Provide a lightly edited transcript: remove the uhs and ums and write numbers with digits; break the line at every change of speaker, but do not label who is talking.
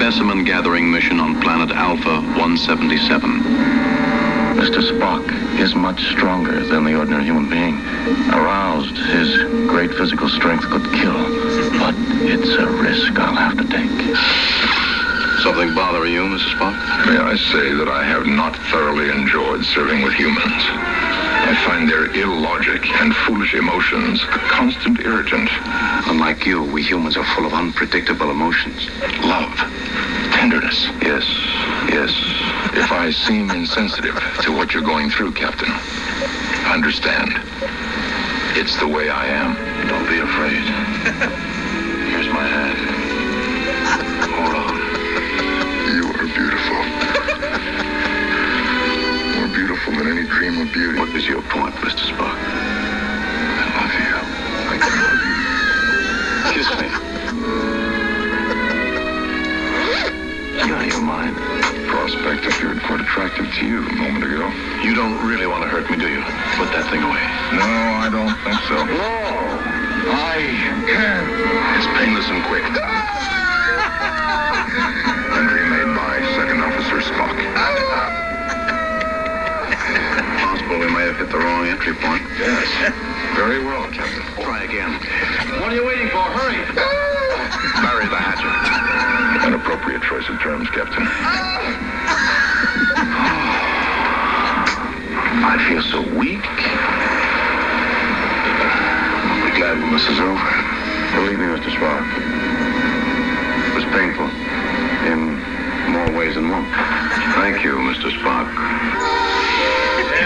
specimen gathering mission on planet Alpha 177.
Mr. Spock is much stronger than the ordinary human being. Aroused, his great physical strength could kill. But it's a risk I'll have to take.
Something bother you, Mrs. Spock?
May I say that I have not thoroughly enjoyed serving with humans. I find their illogic and foolish emotions a constant irritant.
Unlike you, we humans are full of unpredictable emotions.
Love, tenderness. Yes. If I seem insensitive to what you're going through, Captain, understand. It's the way I am.
Don't be afraid. Here's my hand. Hold on.
You are beautiful. More beautiful than any dream of beauty.
What is your point, Mr. Spock?
I love you. I love you.
Kiss me. You're out of your mind.
Prospect appeared quite attractive to you a moment ago.
You don't really want to hurt me, do you? Put that thing away.
No, I don't think so.
No,
I can. It's painless and quick. Entry made by Second Officer Spock.
Possible we may have hit the wrong entry point.
Yes. Very well, Captain.
Try again.
what are you waiting for? Hurry!
Bury the hatchet.
An appropriate choice of terms, Captain.
I feel so weak. I'll be glad when this is over. Believe me, Mr. Spock. It was painful. In more ways than one.
Thank you, Mr. Spock.